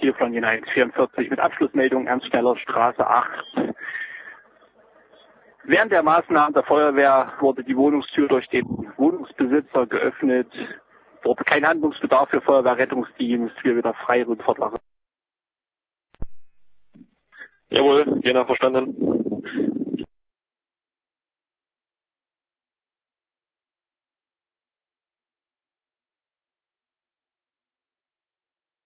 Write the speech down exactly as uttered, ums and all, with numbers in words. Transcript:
vier Flonien eins vierundvierzig mit Abschlussmeldung Ernstschneller Straße acht. Während der Maßnahmen der Feuerwehr wurde die Wohnungstür durch den Wohnungsbesitzer geöffnet. Wurde kein Handlungsbedarf für Feuerwehrrettungsdienst. Wir wieder frei Rückfahrtlache. Jawohl, Jena verstanden.